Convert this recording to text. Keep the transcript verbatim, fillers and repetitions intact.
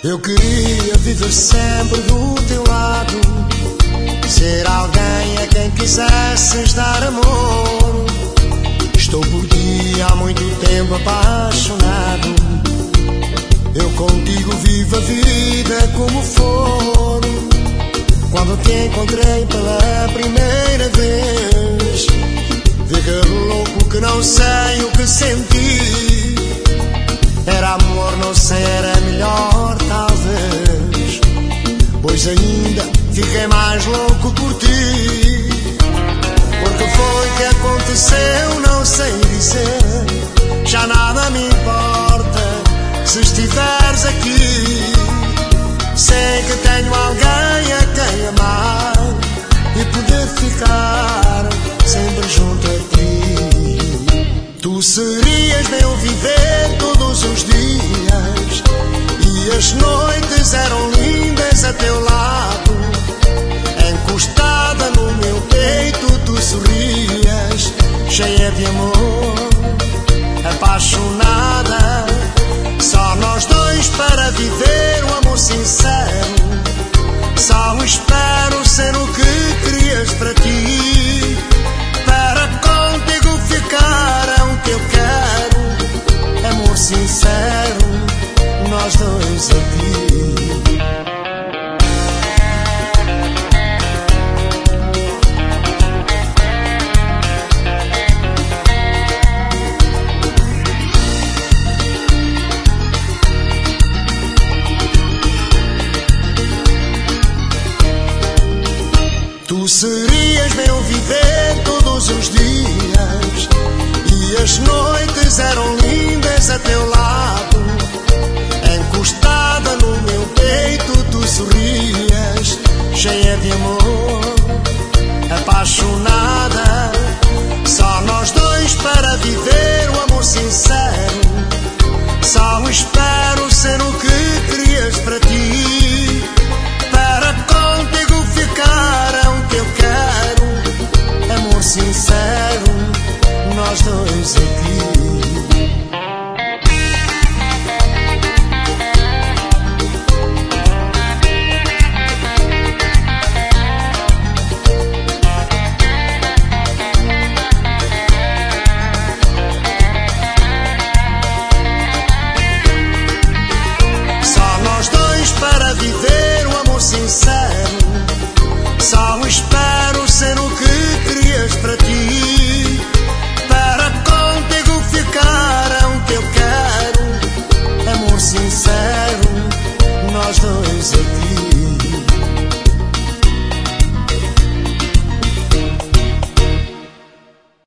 Eu queria viver sempre do teu lado, ser alguém a quem quisesses dar amor. Estou por ti há muito tempo apaixonado. Eu contigo vivo a vida como for. Quando te encontrei pela primeira vez, fiquei louco que não sei o que senti. Era amor, não sei, era melhor talvez, pois ainda fiquei mais louco por ti. Porque foi que aconteceu, não sei dizer. Já nada me importa se estiveres aqui. Sei que tenho alguém a quem amar e poder ficar sempre junto a ti. Tu serias meu viver todos os dias, e as noites eram lindas a teu lado. Encostada no meu peito tu sorrias, cheia de amor, apaixonada. Só nós dois para viver o amor sincero. Só espero ser o que querias para ti, para contigo ficar é o que eu quero. Amor sincero, nós dois aqui. Tu serias meu viver todos os dias, e as noites eram lindas a teu lado. Encostada no meu peito tu sorrias, cheia de amor, apaixonada. Só nós dois para viver